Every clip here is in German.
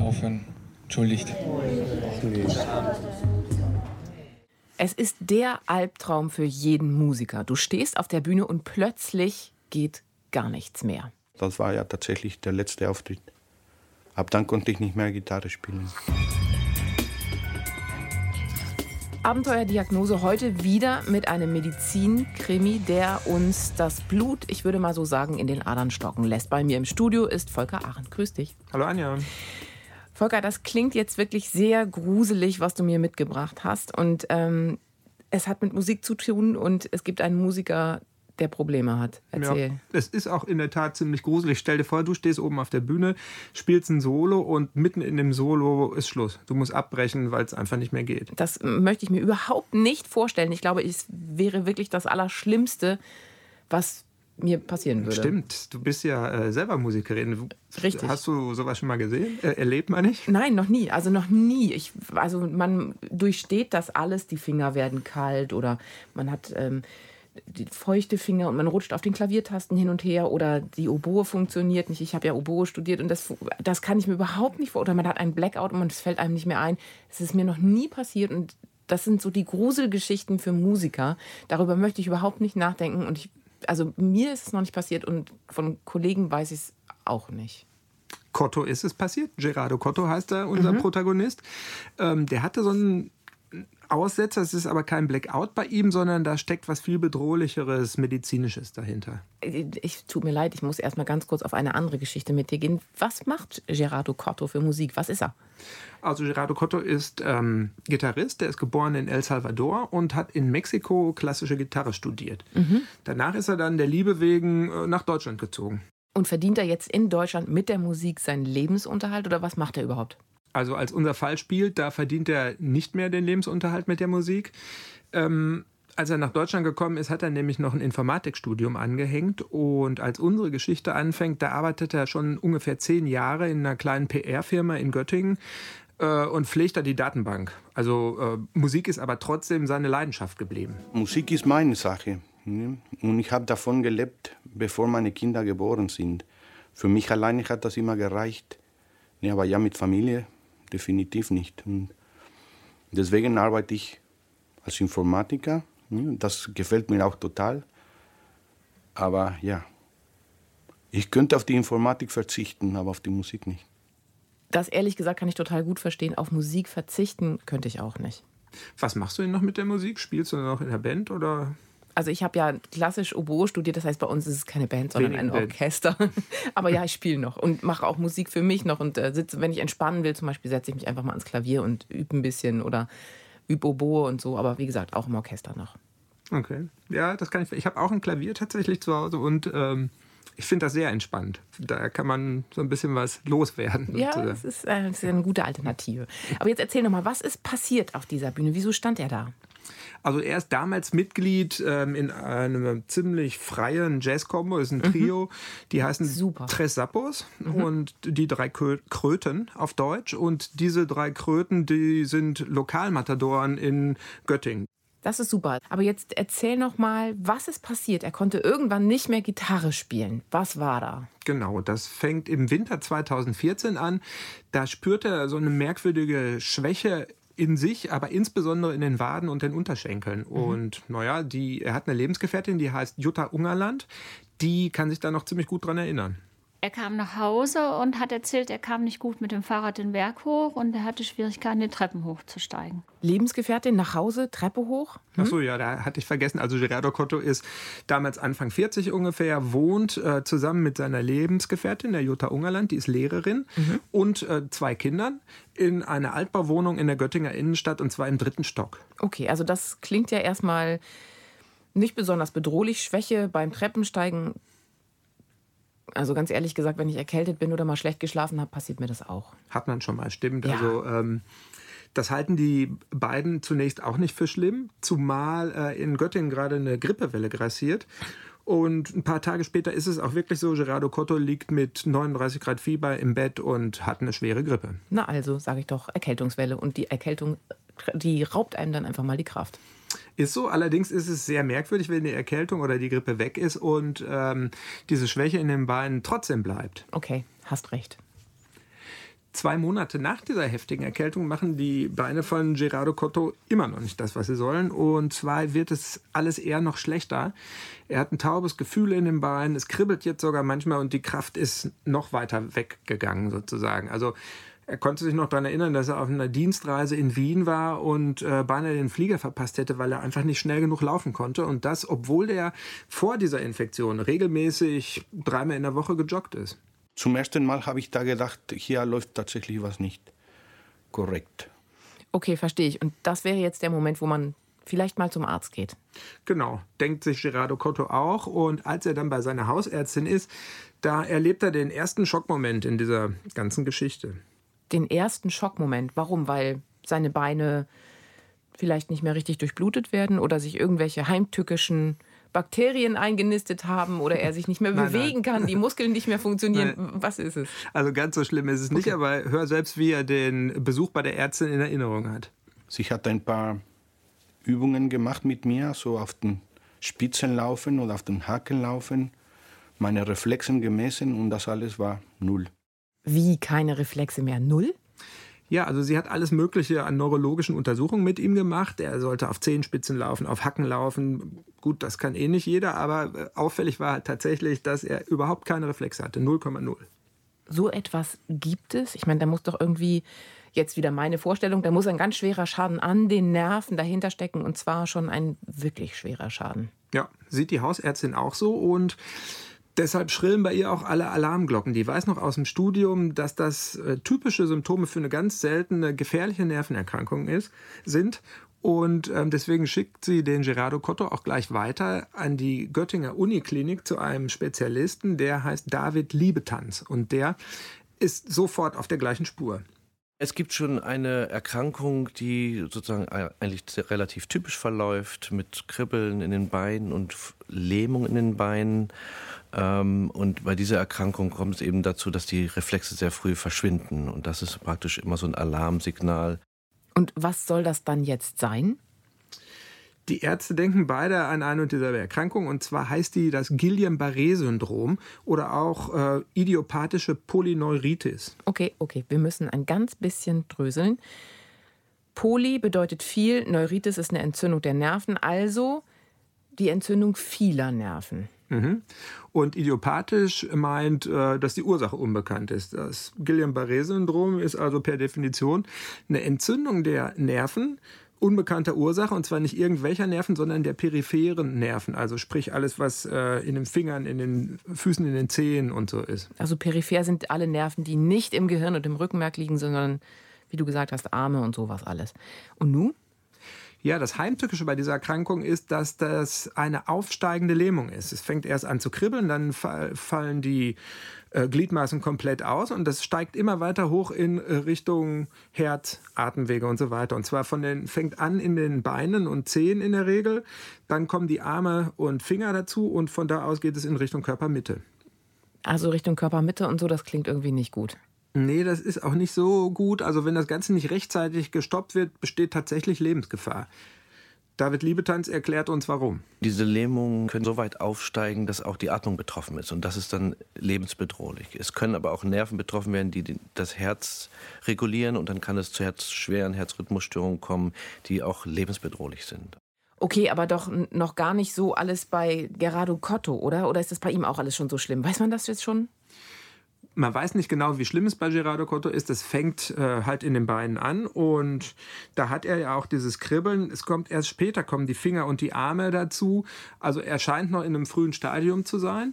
aufhören. Entschuldigt. Es ist der Albtraum für jeden Musiker. Du stehst auf der Bühne und plötzlich geht gar nichts mehr. Das war ja tatsächlich der letzte Auftritt. Ab dann konnte ich nicht mehr Gitarre spielen. Abenteuerdiagnose heute wieder mit einem Medizin-Krimi, der uns das Blut, ich würde mal so sagen, in den Adern stocken lässt. Bei mir im Studio ist Volker Arendt. Grüß dich. Hallo Anja. Volker, das klingt jetzt wirklich sehr gruselig, was du mir mitgebracht hast. Und es hat mit Musik zu tun und es gibt einen Musiker, der Probleme hat. Erzähl. Ja, es ist auch in der Tat ziemlich gruselig. Stell dir vor, du stehst oben auf der Bühne, spielst ein Solo und mitten in dem Solo ist Schluss. Du musst abbrechen, weil es einfach nicht mehr geht. Das möchte ich mir überhaupt nicht vorstellen. Ich glaube, es wäre wirklich das Allerschlimmste, was mir passieren würde. Stimmt, du bist ja selber Musikerin. Richtig. Hast du sowas schon mal gesehen? Erlebt man nicht? Nein, noch nie. Also noch nie. Also man durchsteht das alles. Die Finger werden kalt oder man hat die feuchte Finger und man rutscht auf den Klaviertasten hin und her oder die Oboe funktioniert nicht. Ich habe ja Oboe studiert und das kann ich mir überhaupt nicht vorstellen. Oder man hat einen Blackout und es fällt einem nicht mehr ein. Das ist mir noch nie passiert und das sind so die Gruselgeschichten für Musiker. Darüber möchte ich überhaupt nicht nachdenken und also mir ist es noch nicht passiert und von Kollegen weiß ich es auch nicht. Cotto ist es passiert. Gerardo Cotto heißt er, unser Protagonist. Der hatte so einen Aussetzer. Es ist aber kein Blackout bei ihm, sondern da steckt was viel Bedrohlicheres, Medizinisches dahinter. Tut mir leid, ich muss erst mal ganz kurz auf eine andere Geschichte mit dir gehen. Was macht Gerardo Cotto für Musik? Was ist er? Also Gerardo Cotto ist Gitarrist, der ist geboren in El Salvador und hat in Mexiko klassische Gitarre studiert. Danach ist er dann der Liebe wegen nach Deutschland gezogen. Und verdient er jetzt in Deutschland mit der Musik seinen Lebensunterhalt oder was macht er überhaupt? Also als unser Fall spielt, da verdient er nicht mehr den Lebensunterhalt mit der Musik. Als er nach Deutschland gekommen ist, hat er nämlich noch ein Informatikstudium angehängt. Und als unsere Geschichte anfängt, da arbeitet er schon ungefähr 10 Jahre in einer kleinen PR-Firma in Göttingen und pflegt da die Datenbank. Also Musik ist aber trotzdem seine Leidenschaft geblieben. Musik ist meine Sache. Und ich habe davon gelebt, bevor meine Kinder geboren sind. Für mich alleine hat das immer gereicht. Ja, aber ja, mit Familie definitiv nicht. Und deswegen arbeite ich als Informatiker. Das gefällt mir auch total. Aber ja, ich könnte auf die Informatik verzichten, aber auf die Musik nicht. Das ehrlich gesagt kann ich total gut verstehen. Auf Musik verzichten könnte ich auch nicht. Was machst du denn noch mit der Musik? Spielst du noch in der Band oder? Also ich habe ja klassisch Oboe studiert, das heißt bei uns ist es keine Band, sondern ein Orchester. Aber ja, ich spiele noch und mache auch Musik für mich noch und sitze, wenn ich entspannen will, zum Beispiel setze ich mich einfach mal ans Klavier und übe ein bisschen oder übe Oboe und so. Aber wie gesagt, auch im Orchester noch. Okay, ja, das kann ich. Ich habe auch ein Klavier tatsächlich zu Hause und ich finde das sehr entspannt. Da kann man so ein bisschen was loswerden. Ja, das ist eine gute Alternative. Aber jetzt erzähl noch mal, was ist passiert auf dieser Bühne? Wieso stand er da? Also er ist damals Mitglied in einem ziemlich freien Jazz-Kombo, ist ein Trio, die heißen Super. Tres Sappos und die 3 Kröten auf Deutsch. Und diese 3 Kröten, die sind Lokalmatadoren in Göttingen. Das ist super. Aber jetzt erzähl noch mal, was ist passiert? Er konnte irgendwann nicht mehr Gitarre spielen. Was war da? Genau, das fängt im Winter 2014 an. Da spürt er so eine merkwürdige Schwäche in sich, aber insbesondere in den Waden und den Unterschenkeln. Und naja, er hat eine Lebensgefährtin, die heißt Jutta Ungerland. Die kann sich da noch ziemlich gut dran erinnern. Er kam nach Hause und hat erzählt, er kam nicht gut mit dem Fahrrad den Berg hoch und er hatte Schwierigkeiten, die Treppen hochzusteigen. Lebensgefährtin nach Hause, Treppe hoch? Ach so, ja, da hatte ich vergessen. Also Gerardo Cotto ist damals Anfang 40 ungefähr, wohnt zusammen mit seiner Lebensgefährtin, der Jutta Ungerland, die ist Lehrerin, und 2 Kindern in einer Altbauwohnung in der Göttinger Innenstadt und zwar im 3. Stock. Okay, also das klingt ja erstmal nicht besonders bedrohlich. Schwäche beim Treppensteigen. Also ganz ehrlich gesagt, wenn ich erkältet bin oder mal schlecht geschlafen habe, passiert mir das auch. Hat man schon mal, stimmt. Ja. Also das halten die beiden zunächst auch nicht für schlimm, zumal in Göttingen gerade eine Grippewelle grassiert. Und ein paar Tage später ist es auch wirklich so, Gerardo Cotto liegt mit 39 Grad Fieber im Bett und hat eine schwere Grippe. Na also, sage ich doch, Erkältungswelle. Und die Erkältung, die raubt einem dann einfach mal die Kraft. Ist so, allerdings ist es sehr merkwürdig, wenn die Erkältung oder die Grippe weg ist und diese Schwäche in den Beinen trotzdem bleibt. Okay, hast recht. 2 Monate nach dieser heftigen Erkältung machen die Beine von Gerardo Cotto immer noch nicht das, was sie sollen. Und zwar wird es alles eher noch schlechter. Er hat ein taubes Gefühl in den Beinen, es kribbelt jetzt sogar manchmal und die Kraft ist noch weiter weggegangen sozusagen. Also er konnte sich noch daran erinnern, dass er auf einer Dienstreise in Wien war und beinahe den Flieger verpasst hätte, weil er einfach nicht schnell genug laufen konnte. Und das, obwohl er vor dieser Infektion regelmäßig 3-mal in der Woche gejoggt ist. Zum ersten Mal habe ich da gedacht, hier läuft tatsächlich was nicht korrekt. Okay, verstehe ich. Und das wäre jetzt der Moment, wo man vielleicht mal zum Arzt geht. Genau, denkt sich Gerardo Cotto auch. Und als er dann bei seiner Hausärztin ist, da erlebt er den ersten Schockmoment in dieser ganzen Geschichte. Den ersten Schockmoment. Warum? Weil seine Beine vielleicht nicht mehr richtig durchblutet werden oder sich irgendwelche heimtückischen Bakterien eingenistet haben oder er sich nicht mehr bewegen kann, die Muskeln nicht mehr funktionieren. Was ist es? Also ganz so schlimm ist es nicht, aber hör selbst, wie er den Besuch bei der Ärztin in Erinnerung hat. Sie hat ein paar Übungen gemacht mit mir, so auf den Spitzen laufen oder auf den Haken laufen, meine Reflexen gemessen und das alles war 0. Wie, keine Reflexe mehr? 0? Ja, also sie hat alles Mögliche an neurologischen Untersuchungen mit ihm gemacht. Er sollte auf Zehenspitzen laufen, auf Hacken laufen. Gut, das kann nicht jeder, aber auffällig war halt tatsächlich, dass er überhaupt keine Reflexe hatte. 0,0. So etwas gibt es? Ich meine, da muss doch irgendwie, jetzt wieder meine Vorstellung, da muss ein ganz schwerer Schaden an den Nerven dahinter stecken und zwar schon ein wirklich schwerer Schaden. Ja, sieht die Hausärztin auch so und deshalb schrillen bei ihr auch alle Alarmglocken. Die weiß noch aus dem Studium, dass das typische Symptome für eine ganz seltene, gefährliche Nervenerkrankung sind. Und deswegen schickt sie den Gerardo Cotto auch gleich weiter an die Göttinger Uniklinik zu einem Spezialisten, der heißt David Liebetanz. Und der ist sofort auf der gleichen Spur. Es gibt schon eine Erkrankung, die sozusagen eigentlich relativ typisch verläuft, mit Kribbeln in den Beinen und Lähmung in den Beinen. Und bei dieser Erkrankung kommt es eben dazu, dass die Reflexe sehr früh verschwinden. Und das ist praktisch immer so ein Alarmsignal. Und was soll das dann jetzt sein? Die Ärzte denken beide an eine und dieselbe Erkrankung. Und zwar heißt die das Guillain-Barré-Syndrom oder auch idiopathische Polyneuritis. Okay, wir müssen ein ganz bisschen dröseln. Poly bedeutet viel, Neuritis ist eine Entzündung der Nerven, also die Entzündung vieler Nerven. Mhm. Und idiopathisch meint, dass die Ursache unbekannt ist. Das Guillain-Barré-Syndrom ist also per Definition eine Entzündung der Nerven, unbekannter Ursache, und zwar nicht irgendwelcher Nerven, sondern der peripheren Nerven. Also sprich alles, was in den Fingern, in den Füßen, in den Zehen und so ist. Also peripher sind alle Nerven, die nicht im Gehirn und im Rückenmark liegen, sondern, wie du gesagt hast, Arme und sowas alles. Und nun? Ja, das Heimtückische bei dieser Erkrankung ist, dass das eine aufsteigende Lähmung ist. Es fängt erst an zu kribbeln, dann fallen die Gliedmaßen komplett aus und das steigt immer weiter hoch in Richtung Herz, Atemwege und so weiter. Und zwar fängt an in den Beinen und Zehen in der Regel, dann kommen die Arme und Finger dazu und von da aus geht es in Richtung Körpermitte. Also Richtung Körpermitte und so, das klingt irgendwie nicht gut. Nee, das ist auch nicht so gut. Also wenn das Ganze nicht rechtzeitig gestoppt wird, besteht tatsächlich Lebensgefahr. David Liebetanz erklärt uns, warum. Diese Lähmungen können so weit aufsteigen, dass auch die Atmung betroffen ist. Und das ist dann lebensbedrohlich. Es können aber auch Nerven betroffen werden, die das Herz regulieren. Und dann kann es zu schweren Herzrhythmusstörungen kommen, die auch lebensbedrohlich sind. Okay, aber doch noch gar nicht so alles bei Gerardo Cotto, oder? Oder ist das bei ihm auch alles schon so schlimm? Weiß man das jetzt schon? Man weiß nicht genau, wie schlimm es bei Gerardo Cotto ist. Das fängt halt in den Beinen an und da hat er ja auch dieses Kribbeln. Es kommt erst später, kommen die Finger und die Arme dazu. Also er scheint noch in einem frühen Stadium zu sein.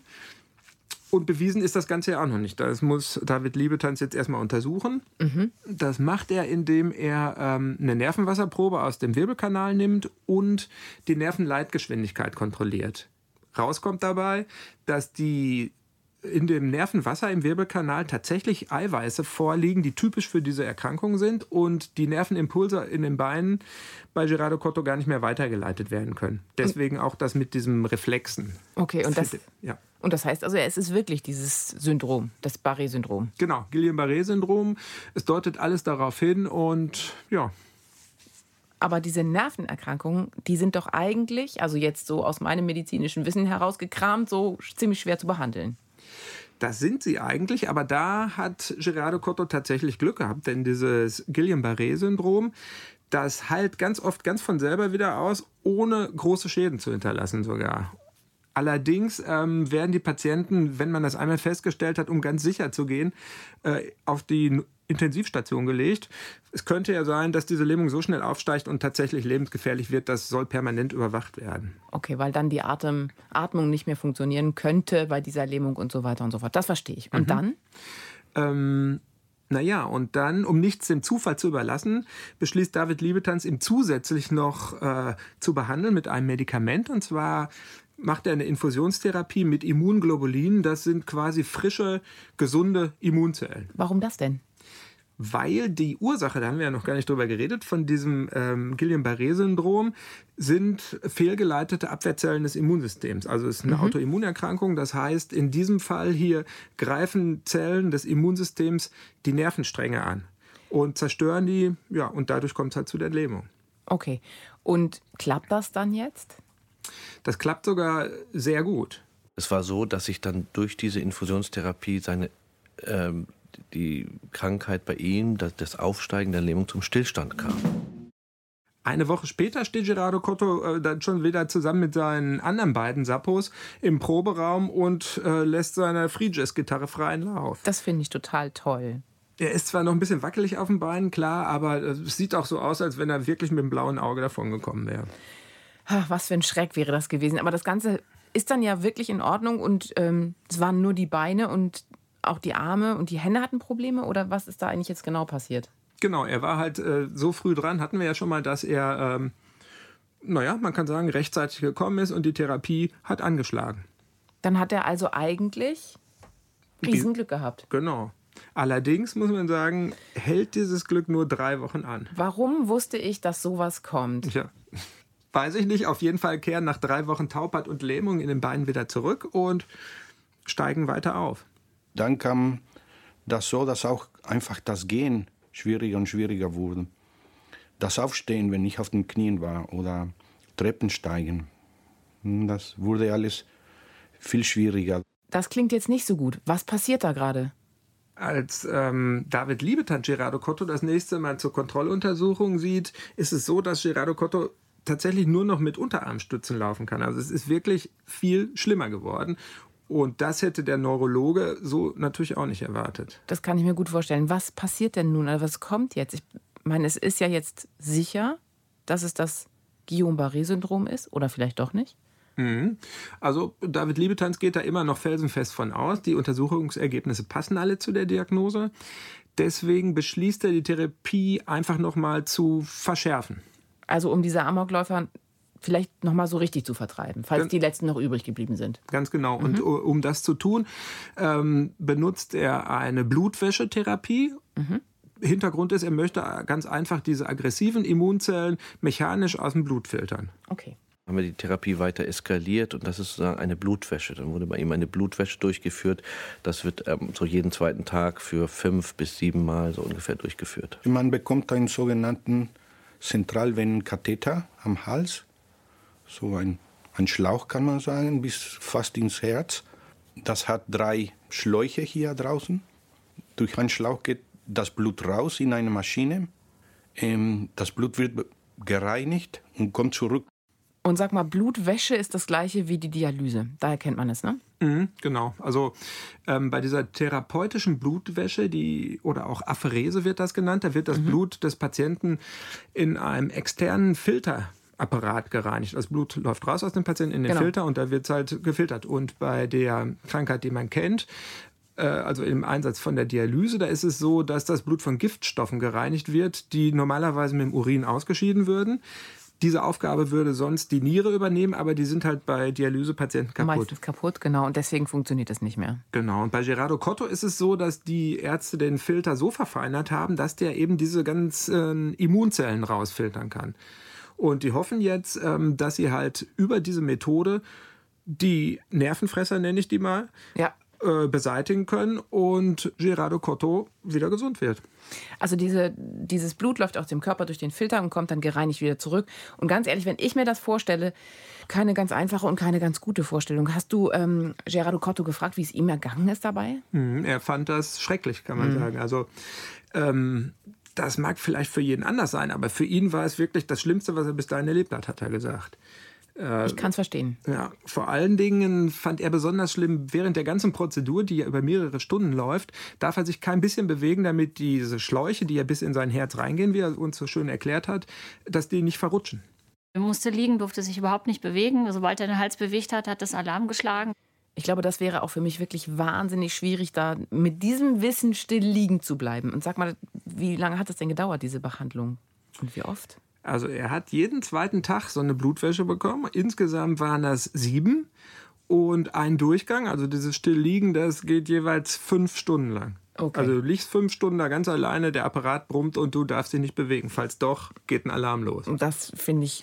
Und bewiesen ist das Ganze ja auch noch nicht. Das muss David Liebetanz jetzt erstmal untersuchen. Mhm. Das macht er, indem er eine Nervenwasserprobe aus dem Wirbelkanal nimmt und die Nervenleitgeschwindigkeit kontrolliert. Rauskommt dabei, dass in dem Nervenwasser im Wirbelkanal tatsächlich Eiweiße vorliegen, die typisch für diese Erkrankung sind und die Nervenimpulse in den Beinen bei Gerardo Cotto gar nicht mehr weitergeleitet werden können. Deswegen auch das mit diesem Reflexen. Okay, und das heißt also, es ist wirklich dieses Syndrom, das Barré-Syndrom. Genau, Guillain-Barré-Syndrom. Es deutet alles darauf hin und ja. Aber diese Nervenerkrankungen, die sind doch eigentlich, also jetzt so aus meinem medizinischen Wissen herausgekramt, so ziemlich schwer zu behandeln. Das sind sie eigentlich, aber da hat Gerardo Cotto tatsächlich Glück gehabt, denn dieses Guillain-Barré-Syndrom, das heilt ganz oft ganz von selber wieder aus, ohne große Schäden zu hinterlassen sogar. Allerdings werden die Patienten, wenn man das einmal festgestellt hat, um ganz sicher zu gehen, auf die Intensivstation gelegt. Es könnte ja sein, dass diese Lähmung so schnell aufsteigt und tatsächlich lebensgefährlich wird, das soll permanent überwacht werden. Okay, weil dann die Atmung nicht mehr funktionieren könnte bei dieser Lähmung und so weiter und so fort. Das verstehe ich. Und dann? Und dann, um nichts dem Zufall zu überlassen, beschließt David Liebetanz, ihm zusätzlich noch zu behandeln mit einem Medikament. Und zwar macht er eine Infusionstherapie mit Immunglobulinen. Das sind quasi frische, gesunde Immunzellen. Warum das denn? Weil die Ursache, da haben wir ja noch gar nicht drüber geredet, von diesem Guillain-Barré-Syndrom sind fehlgeleitete Abwehrzellen des Immunsystems. Also es ist eine Autoimmunerkrankung. Das heißt, in diesem Fall hier greifen Zellen des Immunsystems die Nervenstränge an und zerstören die. Ja, und dadurch kommt es halt zu der Lähmung. Okay. Und klappt das dann jetzt? Das klappt sogar sehr gut. Es war so, dass sich dann durch diese Infusionstherapie die Krankheit bei ihm, das Aufsteigen der Lähmung zum Stillstand kam. Eine Woche später steht Gerardo Cotto dann schon wieder zusammen mit seinen anderen beiden Sappos im Proberaum und lässt seiner Free-Jazz-Gitarre freien Lauf. Das finde ich total toll. Er ist zwar noch ein bisschen wackelig auf den Beinen, klar, aber es sieht auch so aus, als wenn er wirklich mit dem blauen Auge davongekommen wäre. Was für ein Schreck wäre das gewesen. Aber das Ganze ist dann ja wirklich in Ordnung und es waren nur die Beine und auch die Arme und die Hände hatten Probleme? Oder was ist da eigentlich jetzt genau passiert? Genau, er war halt so früh dran, hatten wir ja schon mal, dass er, man kann sagen, rechtzeitig gekommen ist und die Therapie hat angeschlagen. Dann hat er also eigentlich Riesenglück gehabt. Genau. Allerdings, muss man sagen, hält dieses Glück nur 3 Wochen an. Warum wusste ich, dass sowas kommt? Ja. Weiß ich nicht. Auf jeden Fall kehren nach 3 Wochen Taubheit und Lähmung in den Beinen wieder zurück und steigen weiter auf. Dann kam das so, dass auch einfach das Gehen schwieriger und schwieriger wurde. Das Aufstehen, wenn ich auf den Knien war, oder Treppensteigen, das wurde alles viel schwieriger. Das klingt jetzt nicht so gut. Was passiert da gerade? Als David Liebetanz Gerardo Cotto das nächste Mal zur Kontrolluntersuchung sieht, ist es so, dass Gerardo Cotto tatsächlich nur noch mit Unterarmstützen laufen kann. Also es ist wirklich viel schlimmer geworden. Und das hätte der Neurologe so natürlich auch nicht erwartet. Das kann ich mir gut vorstellen. Was passiert denn nun? Also was kommt jetzt? Ich meine, es ist ja jetzt sicher, dass es das Guillain-Barré-Syndrom ist. Oder vielleicht doch nicht? Also David Liebetanz geht da immer noch felsenfest von aus. Die Untersuchungsergebnisse passen alle zu der Diagnose. Deswegen beschließt er, die Therapie einfach noch mal zu verschärfen. Also um diese Amokläufer vielleicht noch mal so richtig zu vertreiben, falls die letzten noch übrig geblieben sind. Ganz genau. Und um das zu tun, benutzt er eine Blutwäschetherapie. Hintergrund ist, er möchte ganz einfach diese aggressiven Immunzellen mechanisch aus dem Blut filtern. Okay. Haben wir die Therapie weiter eskaliert und das ist sozusagen eine Blutwäsche. Dann wurde bei ihm eine Blutwäsche durchgeführt. Das wird so jeden zweiten Tag für 5 bis 7 Mal so ungefähr durchgeführt. Man bekommt einen sogenannten Zentralvenenkatheter am Hals. So ein Schlauch, kann man sagen, bis fast ins Herz. Das hat 3 Schläuche hier draußen. Durch einen Schlauch geht das Blut raus in eine Maschine. Das Blut wird gereinigt und kommt zurück. Und sag mal, Blutwäsche ist das gleiche wie die Dialyse. Daher kennt man es, ne? Genau. Also bei dieser therapeutischen Blutwäsche, oder auch Apherese wird das genannt, da wird das Blut des Patienten in einem externen Filterapparat gereinigt. Das Blut läuft raus aus dem Patienten in den Filter und da wird es halt gefiltert. Und bei der Krankheit, die man kennt, also im Einsatz von der Dialyse, da ist es so, dass das Blut von Giftstoffen gereinigt wird, die normalerweise mit dem Urin ausgeschieden würden. Diese Aufgabe würde sonst die Niere übernehmen, aber die sind halt bei Dialysepatienten kaputt. Meistens kaputt, genau, und deswegen funktioniert es nicht mehr. Genau, und bei Gerardo Cotto ist es so, dass die Ärzte den Filter so verfeinert haben, dass der eben diese ganzen Immunzellen rausfiltern kann. Und die hoffen jetzt, dass sie halt über diese Methode die Nervenfresser, nenne ich die mal, beseitigen können und Gerardo Cotto wieder gesund wird. Also dieses Blut läuft aus dem Körper durch den Filter und kommt dann gereinigt wieder zurück. Und ganz ehrlich, wenn ich mir das vorstelle, keine ganz einfache und keine ganz gute Vorstellung. Hast du Gerardo Cotto gefragt, wie es ihm ergangen ist dabei? Er fand das schrecklich, kann man sagen. Also das mag vielleicht für jeden anders sein, aber für ihn war es wirklich das Schlimmste, was er bis dahin erlebt hat er gesagt. Ich kann es verstehen. Ja, vor allen Dingen fand er besonders schlimm, während der ganzen Prozedur, die ja über mehrere Stunden läuft, darf er sich kein bisschen bewegen, damit diese Schläuche, die ja bis in sein Herz reingehen, wie er uns so schön erklärt hat, dass die nicht verrutschen. Er musste liegen, durfte sich überhaupt nicht bewegen. Sobald er den Hals bewegt hat, hat das Alarm geschlagen. Ich glaube, das wäre auch für mich wirklich wahnsinnig schwierig, da mit diesem Wissen still liegen zu bleiben. Und sag mal, wie lange hat es denn gedauert, diese Behandlung? Und wie oft? Also er hat jeden zweiten Tag so eine Blutwäsche bekommen. Insgesamt waren das 7. Und ein Durchgang, also dieses Stillliegen, das geht jeweils 5 Stunden lang. Okay. Also du liegst 5 Stunden da ganz alleine, der Apparat brummt und du darfst dich nicht bewegen. Falls doch, geht ein Alarm los. Und das finde ich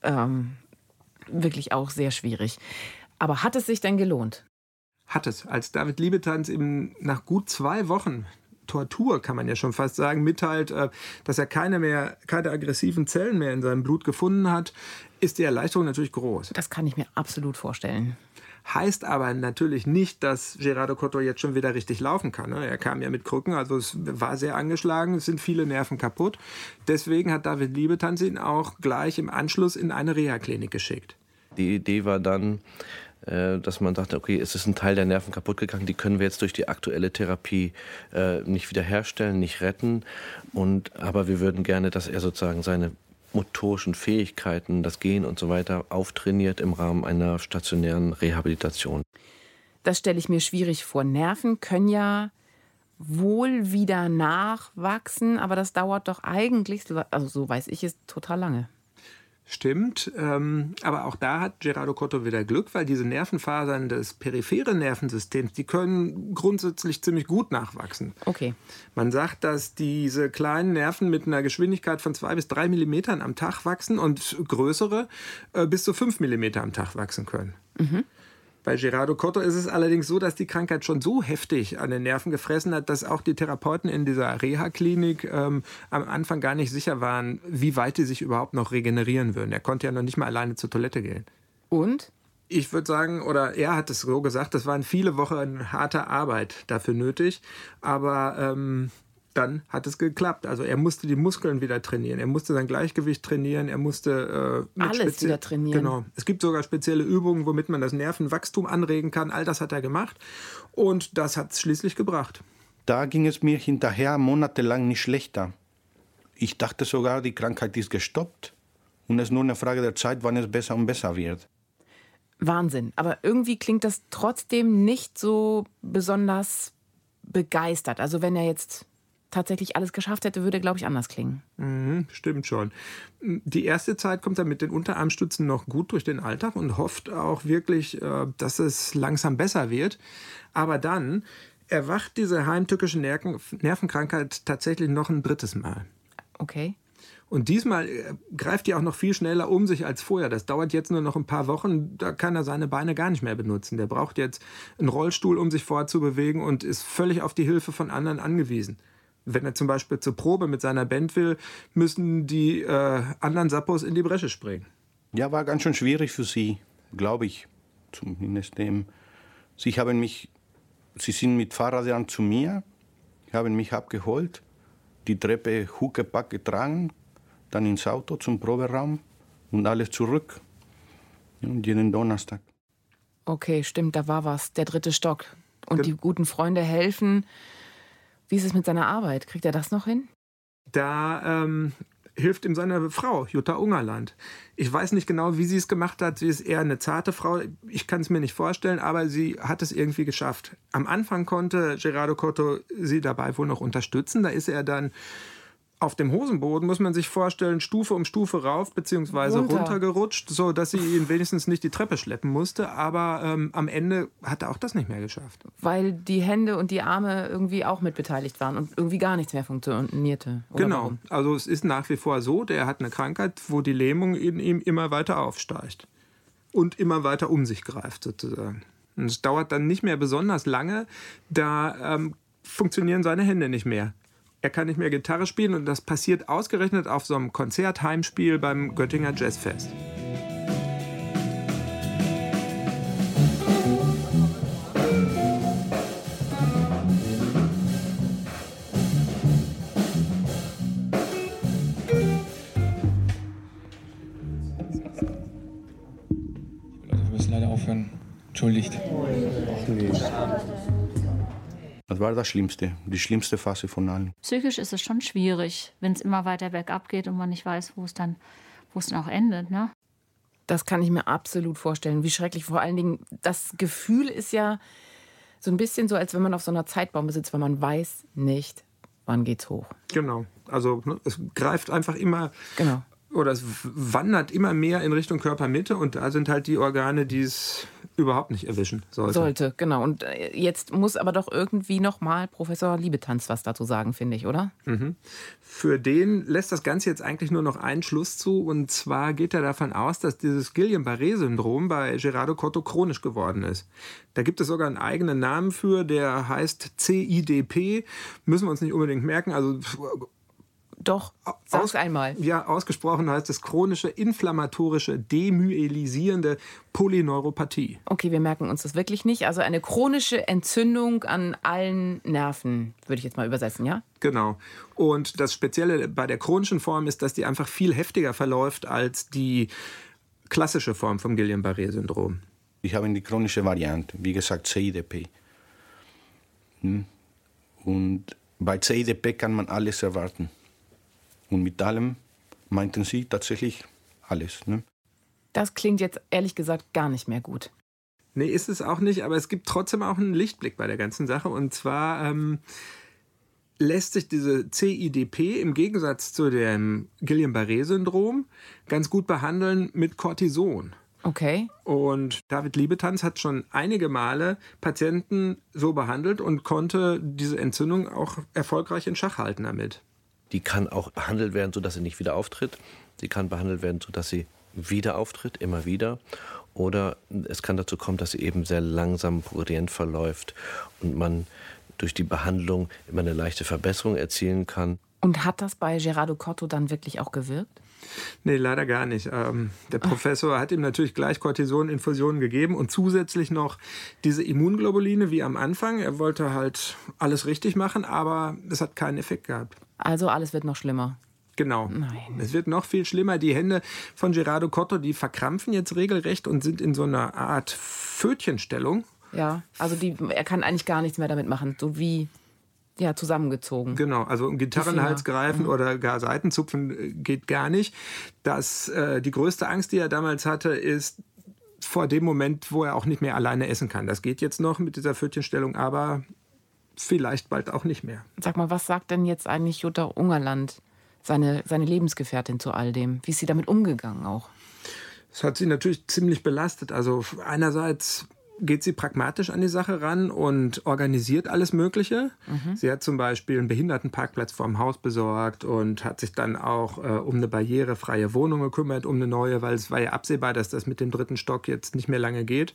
wirklich auch sehr schwierig. Aber hat es sich denn gelohnt? Hat es. Als David Liebetanz eben nach gut 2 Wochen Tortur, kann man ja schon fast sagen, mitteilt, dass er keine aggressiven Zellen mehr in seinem Blut gefunden hat, ist die Erleichterung natürlich groß. Das kann ich mir absolut vorstellen. Heißt aber natürlich nicht, dass Gerardo Cotto jetzt schon wieder richtig laufen kann. Er kam ja mit Krücken, also es war sehr angeschlagen, es sind viele Nerven kaputt. Deswegen hat David Liebetanz ihn auch gleich im Anschluss in eine Reha-Klinik geschickt. Die Idee war dann, dass man dachte, okay, es ist ein Teil der Nerven kaputt gegangen, die können wir jetzt durch die aktuelle Therapie nicht wiederherstellen, nicht retten. Aber wir würden gerne, dass er sozusagen seine motorischen Fähigkeiten, das Gehen und so weiter auftrainiert im Rahmen einer stationären Rehabilitation. Das stelle ich mir schwierig vor. Nerven können ja wohl wieder nachwachsen, aber das dauert doch eigentlich, also so weiß ich es, total lange. Stimmt, aber auch da hat Gerardo Cotto wieder Glück, weil diese Nervenfasern des peripheren Nervensystems, die können grundsätzlich ziemlich gut nachwachsen. Okay. Man sagt, dass diese kleinen Nerven mit einer Geschwindigkeit von 2 bis 3 Millimetern am Tag wachsen und größere bis zu 5 Millimeter am Tag wachsen können. Mhm. Bei Gerardo Cotto ist es allerdings so, dass die Krankheit schon so heftig an den Nerven gefressen hat, dass auch die Therapeuten in dieser Reha-Klinik am Anfang gar nicht sicher waren, wie weit die sich überhaupt noch regenerieren würden. Er konnte ja noch nicht mal alleine zur Toilette gehen. Und? Ich würde sagen, oder er hat es so gesagt, das waren viele Wochen harter Arbeit dafür nötig, aber dann hat es geklappt. Also er musste die Muskeln wieder trainieren, er musste sein Gleichgewicht trainieren, er musste alles wieder trainieren. Genau. Es gibt sogar spezielle Übungen, womit man das Nervenwachstum anregen kann. All das hat er gemacht und das hat es schließlich gebracht. Da ging es mir hinterher monatelang nicht schlechter. Ich dachte sogar, die Krankheit ist gestoppt und es ist nur eine Frage der Zeit, wann es besser und besser wird. Wahnsinn. Aber irgendwie klingt das trotzdem nicht so besonders begeistert. Also wenn er jetzt tatsächlich alles geschafft hätte, würde, glaube ich, anders klingen. Stimmt schon. Die erste Zeit kommt er mit den Unterarmstützen noch gut durch den Alltag und hofft auch wirklich, dass es langsam besser wird. Aber dann erwacht diese heimtückische Nervenkrankheit tatsächlich noch ein 3. Mal. Okay. Und diesmal greift die auch noch viel schneller um sich als vorher. Das dauert jetzt nur noch ein paar Wochen, da kann er seine Beine gar nicht mehr benutzen. Der braucht jetzt einen Rollstuhl, um sich fortzubewegen und ist völlig auf die Hilfe von anderen angewiesen. Wenn er zum Beispiel zur Probe mit seiner Band will, müssen die anderen Sappos in die Bresche springen. Ja, war ganz schön schwierig für sie, glaube ich. Zumindest Sie sind mit Fahrrädern zu mir, haben mich abgeholt, die Treppe huckepack getragen, dann ins Auto zum Proberaum und alles zurück. Und jeden Donnerstag. Okay, stimmt, da war was, der 3. Stock. Und die guten Freunde helfen. Wie ist es mit seiner Arbeit? Kriegt er das noch hin? Da hilft ihm seine Frau, Jutta Ungerland. Ich weiß nicht genau, wie sie es gemacht hat. Sie ist eher eine zarte Frau. Ich kann es mir nicht vorstellen, aber sie hat es irgendwie geschafft. Am Anfang konnte Gerardo Cotto sie dabei wohl noch unterstützen. Da ist er dann auf dem Hosenboden, muss man sich vorstellen, Stufe um Stufe rauf bzw. runtergerutscht, so dass sie ihn wenigstens nicht die Treppe schleppen musste. Aber am Ende hat er auch das nicht mehr geschafft. Weil die Hände und die Arme irgendwie auch mit beteiligt waren und irgendwie gar nichts mehr funktionierte. Oder genau. Warum? Also es ist nach wie vor so, der hat eine Krankheit, wo die Lähmung in ihm immer weiter aufsteigt und immer weiter um sich greift sozusagen. Und es dauert dann nicht mehr besonders lange, da funktionieren seine Hände nicht mehr. Er kann nicht mehr Gitarre spielen und das passiert ausgerechnet auf so einem Konzertheimspiel beim Göttinger Jazzfest. Wir müssen leider aufhören. Entschuldigt. Das war das Schlimmste, die schlimmste Phase von allen. Psychisch ist es schon schwierig, wenn es immer weiter bergab geht und man nicht weiß, wo es dann auch endet, ne? Das kann ich mir absolut vorstellen. Wie schrecklich. Vor allen Dingen, das Gefühl ist ja so ein bisschen so, als wenn man auf so einer Zeitbombe sitzt, weil man weiß nicht, wann geht's hoch. Genau. Also es greift einfach immer, Genau. oder es wandert immer mehr in Richtung Körpermitte und da sind halt die Organe, die es überhaupt nicht erwischen sollte. Genau. Und jetzt muss aber doch irgendwie nochmal Professor Liebetanz was dazu sagen, finde ich, oder? Mhm. Für den lässt das Ganze jetzt eigentlich nur noch einen Schluss zu. Und zwar geht er davon aus, dass dieses Guillain-Barré-Syndrom bei Gerardo Cotto chronisch geworden ist. Da gibt es sogar einen eigenen Namen für, der heißt CIDP. Müssen wir uns nicht unbedingt merken. Also Doch, sag's einmal. Ja, ausgesprochen heißt es chronische inflammatorische demyelisierende Polyneuropathie. Okay, wir merken uns das wirklich nicht. Also eine chronische Entzündung an allen Nerven, würde ich jetzt mal übersetzen, ja? Genau. Und das Spezielle bei der chronischen Form ist, dass die einfach viel heftiger verläuft als die klassische Form vom Guillain-Barré-Syndrom. Ich habe die chronische Variante, wie gesagt CIDP. Und bei CIDP kann man alles erwarten. Und mit allem meinten sie tatsächlich alles. Ne? Das klingt jetzt ehrlich gesagt gar nicht mehr gut. Nee, ist es auch nicht, aber es gibt trotzdem auch einen Lichtblick bei der ganzen Sache. Und zwar lässt sich diese CIDP im Gegensatz zu dem Guillain-Barré-Syndrom ganz gut behandeln mit Cortison. Okay. Und David Liebetanz hat schon einige Male Patienten so behandelt und konnte diese Entzündung auch erfolgreich in Schach halten damit. Die kann auch behandelt werden, sodass sie nicht wieder auftritt. Sie kann behandelt werden, sodass sie wieder auftritt, immer wieder. Oder es kann dazu kommen, dass sie eben sehr langsam progredient verläuft und man durch die Behandlung immer eine leichte Verbesserung erzielen kann. Und hat das bei Gerardo Cotto dann wirklich auch gewirkt? Nee, leider gar nicht. Der Professor hat ihm natürlich gleich Cortisoninfusionen gegeben und zusätzlich noch diese Immunglobuline wie am Anfang. Er wollte halt alles richtig machen, aber es hat keinen Effekt gehabt. Also alles wird noch schlimmer. Genau. Nein. Es wird noch viel schlimmer. Die Hände von Gerardo Cotto, die verkrampfen jetzt regelrecht und sind in so einer Art Pfötchenstellung. Ja, also er kann eigentlich gar nichts mehr damit machen, so wie zusammengezogen. Genau, also um Gitarrenhals greifen oder gar Saitenzupfen geht gar nicht. Die größte Angst, die er damals hatte, ist vor dem Moment, wo er auch nicht mehr alleine essen kann. Das geht jetzt noch mit dieser Pfötchenstellung, aber vielleicht bald auch nicht mehr. Sag mal, was sagt denn jetzt eigentlich Jutta Ungerland, seine Lebensgefährtin, zu all dem? Wie ist sie damit umgegangen auch? Das hat sie natürlich ziemlich belastet. Also einerseits geht sie pragmatisch an die Sache ran und organisiert alles Mögliche. Sie hat zum Beispiel einen Behindertenparkplatz vorm Haus besorgt und hat sich dann auch um eine barrierefreie Wohnung gekümmert, um eine neue, weil es war ja absehbar, dass das mit dem 3. Stock jetzt nicht mehr lange geht.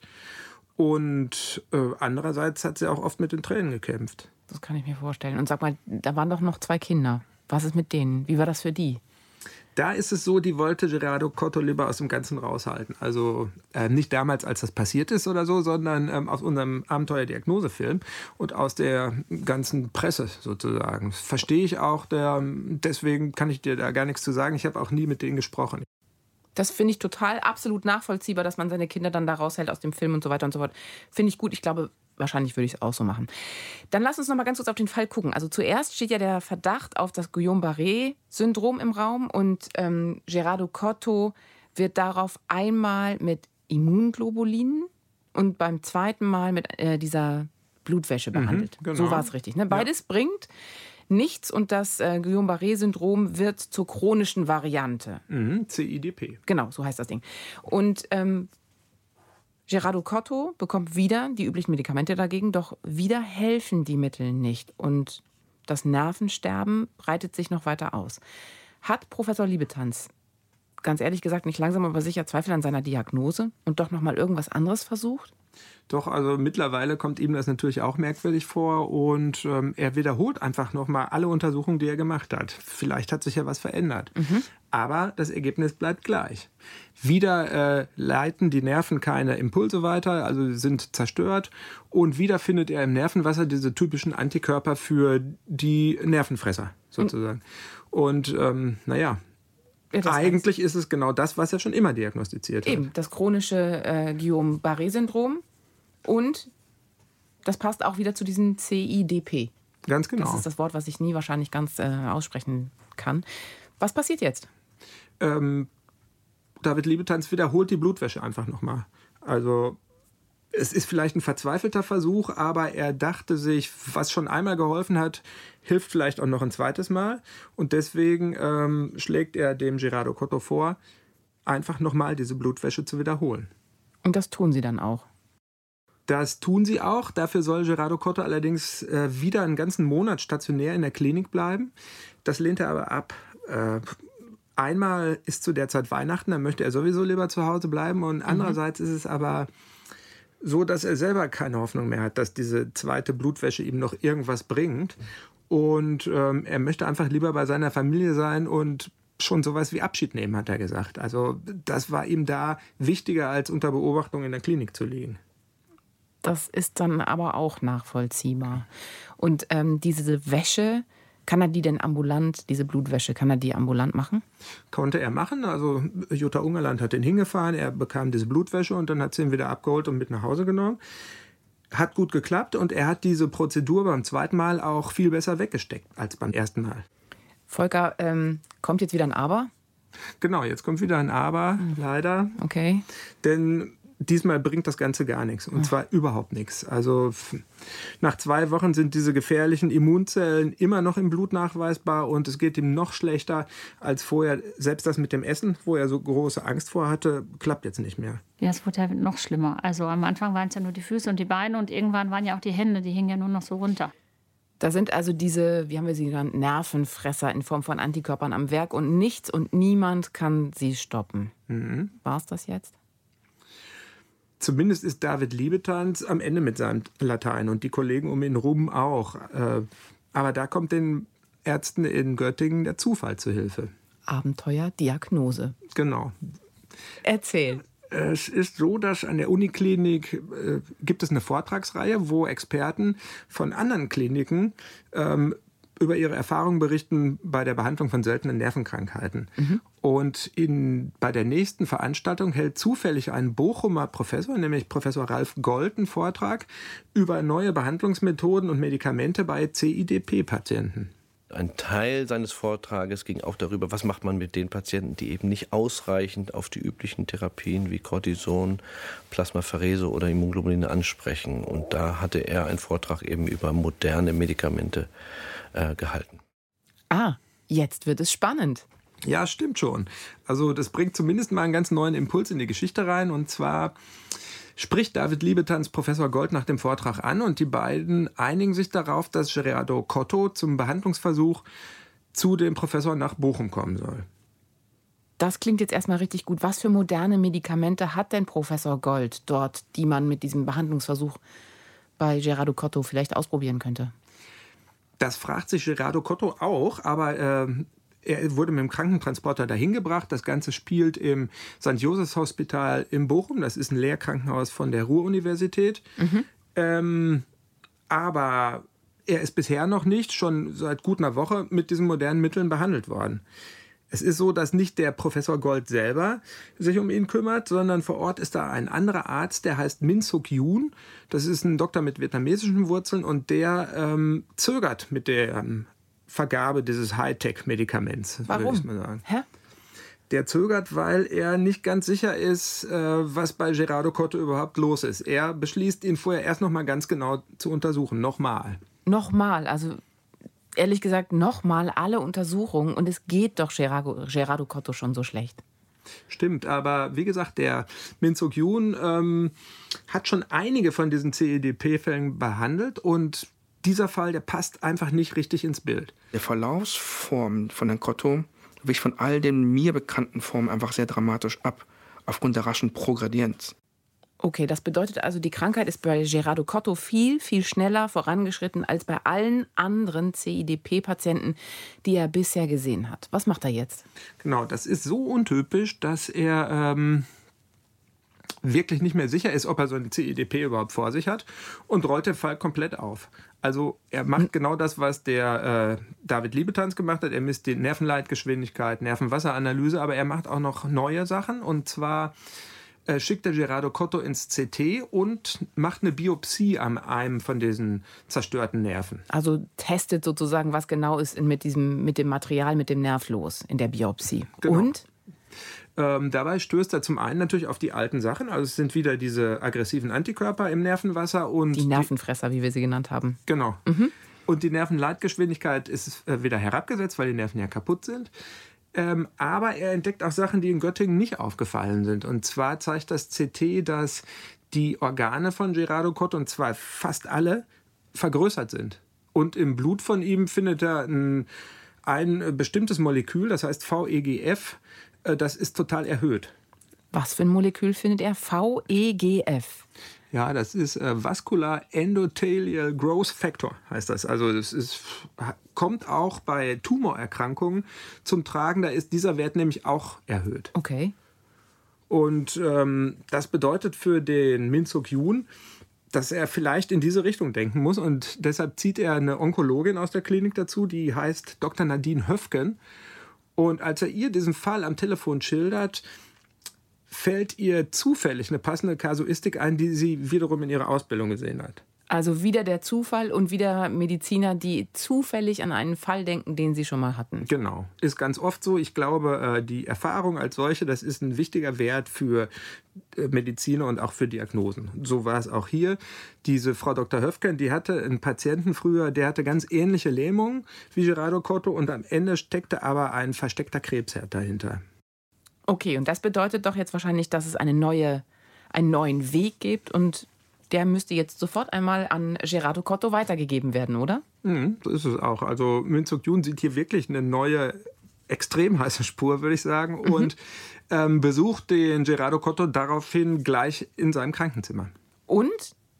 Und andererseits hat sie auch oft mit den Tränen gekämpft. Das kann ich mir vorstellen. Und sag mal, da waren doch noch 2 Kinder. Was ist mit denen? Wie war das für die? Da ist es so, die wollte Gerardo Cotto lieber aus dem Ganzen raushalten. Also nicht damals, als das passiert ist oder so, sondern aus unserem Abenteuer-Diagnosefilm und aus der ganzen Presse sozusagen. Das verstehe ich auch. Deswegen kann ich dir da gar nichts zu sagen. Ich habe auch nie mit denen gesprochen. Das finde ich total absolut nachvollziehbar, dass man seine Kinder dann da raushält aus dem Film und so weiter und so fort. Finde ich gut. Ich glaube, wahrscheinlich würde ich es auch so machen. Dann lass uns noch mal ganz kurz auf den Fall gucken. Also zuerst steht ja der Verdacht auf das Guillain-Barré-Syndrom im Raum und Gerardo Cotto wird darauf einmal mit Immunglobulinen und beim zweiten Mal mit dieser Blutwäsche behandelt. Genau. So war es richtig. Ne? Beides bringt nichts und das Guillain-Barré-Syndrom wird zur chronischen Variante. CIDP. Genau, so heißt das Ding. Und Gerardo Cotto bekommt wieder die üblichen Medikamente dagegen, doch wieder helfen die Mittel nicht. Und das Nervensterben breitet sich noch weiter aus. Hat Professor Liebetanz, ganz ehrlich gesagt, nicht langsam aber sicher Zweifel an seiner Diagnose und doch noch mal irgendwas anderes versucht? Doch, also mittlerweile kommt ihm das natürlich auch merkwürdig vor und er wiederholt einfach nochmal alle Untersuchungen, die er gemacht hat. Vielleicht hat sich ja was verändert. Aber das Ergebnis bleibt gleich. Wieder leiten die Nerven keine Impulse weiter, also sind zerstört. Und wieder findet er im Nervenwasser diese typischen Antikörper für die Nervenfresser sozusagen. Und eigentlich ist es genau das, was er schon immer diagnostiziert hat. Eben, das chronische Guillain-Barré-Syndrom. Und das passt auch wieder zu diesem CIDP. Ganz genau. Das ist das Wort, was ich nie wahrscheinlich ganz aussprechen kann. Was passiert jetzt? David Liebetanz wiederholt die Blutwäsche einfach nochmal. Also es ist vielleicht ein verzweifelter Versuch, aber er dachte sich, was schon einmal geholfen hat, hilft vielleicht auch noch ein zweites Mal. Und deswegen schlägt er dem Gerardo Cotto vor, einfach nochmal diese Blutwäsche zu wiederholen. Und das tun Sie dann auch? Das tun sie auch. Dafür soll Gerardo Cotto allerdings wieder einen ganzen Monat stationär in der Klinik bleiben. Das lehnt er aber ab. Einmal ist zu der Zeit Weihnachten, dann möchte er sowieso lieber zu Hause bleiben. Und andererseits ist es aber so, dass er selber keine Hoffnung mehr hat, dass diese zweite Blutwäsche ihm noch irgendwas bringt. Und er möchte einfach lieber bei seiner Familie sein und schon sowas wie Abschied nehmen, hat er gesagt. Also das war ihm da wichtiger, als unter Beobachtung in der Klinik zu liegen. Das ist dann aber auch nachvollziehbar. Und diese Wäsche, kann er die denn ambulant, diese Blutwäsche, kann er die ambulant machen? Konnte er machen. Also Jutta Ungerland hat den hingefahren, er bekam diese Blutwäsche und dann hat sie ihn wieder abgeholt und mit nach Hause genommen. Hat gut geklappt und er hat diese Prozedur beim zweiten Mal auch viel besser weggesteckt als beim ersten Mal. Volker, kommt jetzt wieder ein Aber? Genau, jetzt kommt wieder ein Aber, leider. Okay. Denn diesmal bringt das Ganze gar nichts. Und zwar überhaupt nichts. Also nach 2 Wochen sind diese gefährlichen Immunzellen immer noch im Blut nachweisbar und es geht ihm noch schlechter als vorher. Selbst das mit dem Essen, wo er so große Angst vor hatte, klappt jetzt nicht mehr. Ja, es wurde ja noch schlimmer. Also am Anfang waren es ja nur die Füße und die Beine und irgendwann waren ja auch die Hände, die hingen ja nur noch so runter. Da sind also diese, wie haben wir sie genannt, Nervenfresser in Form von Antikörpern am Werk und nichts und niemand kann sie stoppen. War es das jetzt? Zumindest ist David Liebetanz am Ende mit seinem Latein und die Kollegen um ihn rum auch. Aber da kommt den Ärzten in Göttingen der Zufall zu Hilfe. Abenteuerdiagnose. Genau. Erzähl. Es ist so, dass an der Uniklinik gibt es eine Vortragsreihe, wo Experten von anderen Kliniken über ihre Erfahrungen berichten bei der Behandlung von seltenen Nervenkrankheiten. Und bei der nächsten Veranstaltung hält zufällig ein Bochumer Professor, nämlich Professor Ralf Gold, einen Vortrag über neue Behandlungsmethoden und Medikamente bei CIDP-Patienten. Ein Teil seines Vortrages ging auch darüber, was macht man mit den Patienten, die eben nicht ausreichend auf die üblichen Therapien wie Cortison, Plasmapherese oder Immunglobuline ansprechen. Und da hatte er einen Vortrag eben über moderne Medikamente gehalten. Jetzt wird es spannend. Ja, stimmt schon. Also das bringt zumindest mal einen ganz neuen Impuls in die Geschichte rein. Und zwar spricht David Liebetanz Professor Gold nach dem Vortrag an und die beiden einigen sich darauf, dass Gerardo Cotto zum Behandlungsversuch zu dem Professor nach Bochum kommen soll. Das klingt jetzt erstmal richtig gut. Was für moderne Medikamente hat denn Professor Gold dort, die man mit diesem Behandlungsversuch bei Gerardo Cotto vielleicht ausprobieren könnte? Das fragt sich Gerardo Cotto auch, aber er wurde mit dem Krankentransporter dahin gebracht. Das Ganze spielt im St. Josephs Hospital in Bochum. Das ist ein Lehrkrankenhaus von der Ruhr-Universität. Aber er ist bisher noch nicht, schon seit gut einer Woche, mit diesen modernen Mitteln behandelt worden. Es ist so, dass nicht der Professor Gold selber sich um ihn kümmert, sondern vor Ort ist da ein anderer Arzt, der heißt Min Suk Yoon. Das ist ein Doktor mit vietnamesischen Wurzeln und der zögert mit der Vergabe dieses Hightech-Medikaments. Warum? Würde ich mal sagen. Hä? Der zögert, weil er nicht ganz sicher ist, was bei Gerardo Cotto überhaupt los ist. Er beschließt, ihn vorher erst noch mal ganz genau zu untersuchen. Nochmal, also ehrlich gesagt, nochmal alle Untersuchungen und es geht doch Gerardo Cotto schon so schlecht. Stimmt, aber wie gesagt, der Min Suk Yoon hat schon einige von diesen CIDP-Fällen behandelt und dieser Fall, der passt einfach nicht richtig ins Bild. Der Verlaufsform von Herrn Cotto wich von all den mir bekannten Formen einfach sehr dramatisch ab, aufgrund der raschen Progredienz. Okay, das bedeutet also, die Krankheit ist bei Gerardo Cotto viel, viel schneller vorangeschritten als bei allen anderen CIDP-Patienten, die er bisher gesehen hat. Was macht er jetzt? Genau, das ist so untypisch, dass er wirklich nicht mehr sicher ist, ob er so eine CIDP überhaupt vor sich hat und rollt den Fall komplett auf. Also er macht genau das, was der David Liebetanz gemacht hat. Er misst die Nervenleitgeschwindigkeit, Nervenwasseranalyse, aber er macht auch noch neue Sachen. Und zwar schickt der Gerardo Cotto ins CT und macht eine Biopsie an einem von diesen zerstörten Nerven. Also testet sozusagen, was genau ist mit dem Material, mit dem Nerv los in der Biopsie. Genau. Und? Dabei stößt er zum einen natürlich auf die alten Sachen. Also es sind wieder diese aggressiven Antikörper im Nervenwasser. Und die Nervenfresser, wie wir sie genannt haben. Genau. Mhm. Und die Nervenleitgeschwindigkeit ist wieder herabgesetzt, weil die Nerven ja kaputt sind. Aber er entdeckt auch Sachen, die in Göttingen nicht aufgefallen sind. Und zwar zeigt das CT, dass die Organe von Gerardo Cotto, und zwar fast alle, vergrößert sind. Und im Blut von ihm findet er ein bestimmtes Molekül, das heißt VEGF, das ist total erhöht. Was für ein Molekül findet er? VEGF. Ja, das ist Vascular Endothelial Growth Factor, heißt das. Also das kommt auch bei Tumorerkrankungen zum Tragen. Da ist dieser Wert nämlich auch erhöht. Okay. Und das bedeutet für den Min-Suk Yoon, dass er vielleicht in diese Richtung denken muss. Und deshalb zieht er eine Onkologin aus der Klinik dazu, die heißt Dr. Nadine Höfgen. Und als er ihr diesen Fall am Telefon schildert, fällt ihr zufällig eine passende Kasuistik ein, die sie wiederum in ihrer Ausbildung gesehen hat. Also wieder der Zufall und wieder Mediziner, die zufällig an einen Fall denken, den sie schon mal hatten. Genau, ist ganz oft so. Ich glaube, die Erfahrung als solche, das ist ein wichtiger Wert für Mediziner und auch für Diagnosen. So war es auch hier. Diese Frau Dr. Höfgen, die hatte einen Patienten früher, der hatte ganz ähnliche Lähmungen wie Gerardo Cotto und am Ende steckte aber ein versteckter Krebsherd dahinter. Okay, und das bedeutet doch jetzt wahrscheinlich, dass es einen neuen Weg gibt und der müsste jetzt sofort einmal an Gerardo Cotto weitergegeben werden, oder? So ist es auch. Also Min-Suk Yoon sieht hier wirklich eine neue, extrem heiße Spur, würde ich sagen, und besucht den Gerardo Cotto daraufhin gleich in seinem Krankenzimmer. Und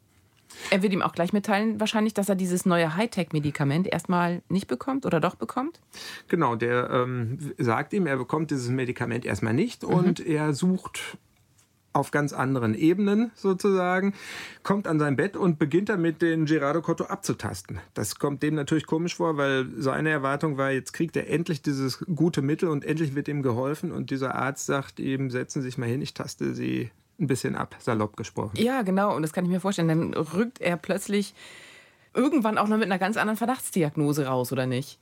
er wird ihm auch gleich mitteilen, wahrscheinlich, dass er dieses neue Hightech-Medikament erstmal nicht bekommt oder doch bekommt? Genau, der sagt ihm, er bekommt dieses Medikament erstmal nicht und er sucht auf ganz anderen Ebenen sozusagen, kommt an sein Bett und beginnt damit, den Gerardo Cotto abzutasten. Das kommt dem natürlich komisch vor, weil seine Erwartung war, jetzt kriegt er endlich dieses gute Mittel und endlich wird ihm geholfen. Und dieser Arzt sagt ihm, setzen Sie sich mal hin, ich taste Sie ein bisschen ab, salopp gesprochen. Ja, genau, und das kann ich mir vorstellen. Dann rückt er plötzlich irgendwann auch noch mit einer ganz anderen Verdachtsdiagnose raus, oder nicht?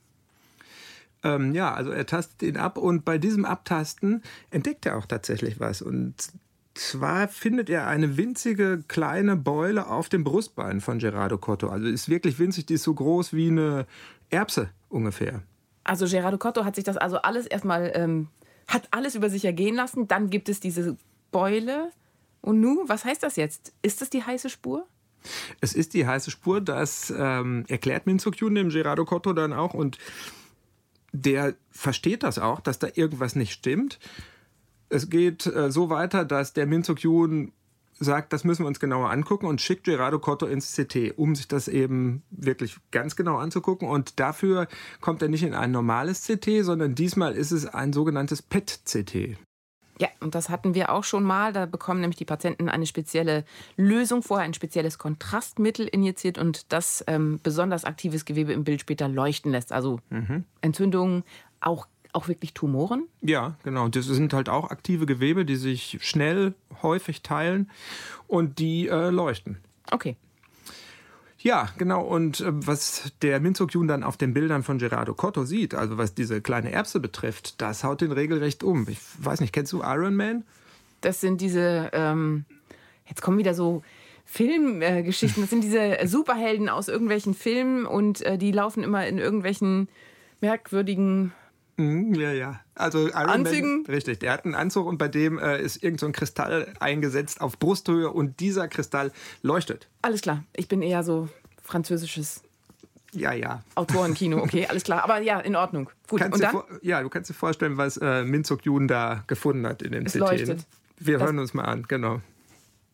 Ja, also er tastet ihn ab und bei diesem Abtasten entdeckt er auch tatsächlich was. Und zwar findet er eine winzige kleine Beule auf dem Brustbein von Gerardo Cotto. Also ist wirklich winzig, die ist so groß wie eine Erbse ungefähr. Also Gerardo Cotto hat sich das also alles erstmal, hat alles über sich ergehen lassen. Dann gibt es diese Beule. Und nun, was heißt das jetzt? Ist das die heiße Spur? Es ist die heiße Spur, das erklärt Min-Suk Yoon dem Gerardo Cotto dann auch. Und der versteht das auch, dass da irgendwas nicht stimmt. Es geht so weiter, dass der Min-Suk Yoon sagt, das müssen wir uns genauer angucken und schickt Gerardo Cotto ins CT, um sich das eben wirklich ganz genau anzugucken. Und dafür kommt er nicht in ein normales CT, sondern diesmal ist es ein sogenanntes PET-CT. Ja, und das hatten wir auch schon mal. Da bekommen nämlich die Patienten eine spezielle Lösung vorher, ein spezielles Kontrastmittel injiziert und das besonders aktives Gewebe im Bild später leuchten lässt. Also Entzündungen, auch wirklich Tumoren? Ja, genau. Das sind halt auch aktive Gewebe, die sich schnell, häufig teilen und die leuchten. Okay. Ja, genau. Und was der Min-Suk Yoon dann auf den Bildern von Gerardo Cotto sieht, also was diese kleine Erbse betrifft, das haut den regelrecht um. Ich weiß nicht, kennst du Iron Man? Das sind diese, jetzt kommen wieder so Filmgeschichten, das sind diese Superhelden aus irgendwelchen Filmen und die laufen immer in irgendwelchen merkwürdigen Ja. Also Iron Anzügen? Man, richtig, der hat einen Anzug und bei dem ist irgend so ein Kristall eingesetzt auf Brusthöhe und dieser Kristall leuchtet. Alles klar, ich bin eher so französisches Ja. Autorenkino, okay, alles klar. Aber ja, in Ordnung. Gut, und dann? Du kannst dir vorstellen, was Min-Suk Yoon da gefunden hat in dem Es CT. leuchtet. Wir hören uns mal an, genau.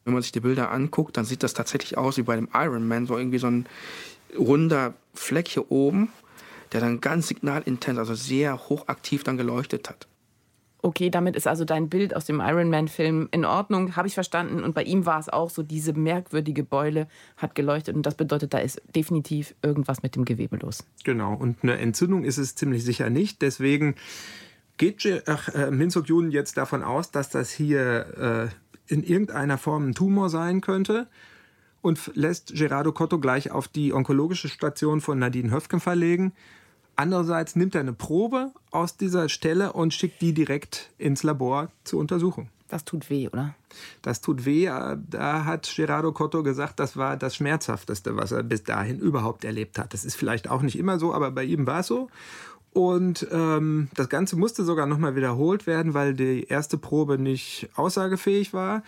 Wenn man sich die Bilder anguckt, dann sieht das tatsächlich aus wie bei dem Iron Man, so irgendwie so ein runder Fleck hier oben, der dann ganz signalintens, also sehr hochaktiv dann geleuchtet hat. Okay, damit ist also dein Bild aus dem Iron Man-Film in Ordnung, habe ich verstanden. Und bei ihm war es auch so, diese merkwürdige Beule hat geleuchtet. Und das bedeutet, da ist definitiv irgendwas mit dem Gewebe los. Genau, und eine Entzündung ist es ziemlich sicher nicht. Deswegen geht Min Suk-yoon jetzt davon aus, dass das hier in irgendeiner Form ein Tumor sein könnte. Und lässt Gerardo Cotto gleich auf die onkologische Station von Nadine Höfgen verlegen. Andererseits nimmt er eine Probe aus dieser Stelle und schickt die direkt ins Labor zur Untersuchung. Das tut weh, oder? Das tut weh. Da hat Gerardo Cotto gesagt, das war das Schmerzhafteste, was er bis dahin überhaupt erlebt hat. Das ist vielleicht auch nicht immer so, aber bei ihm war es so. Und das Ganze musste sogar nochmal wiederholt werden, weil die erste Probe nicht aussagefähig war.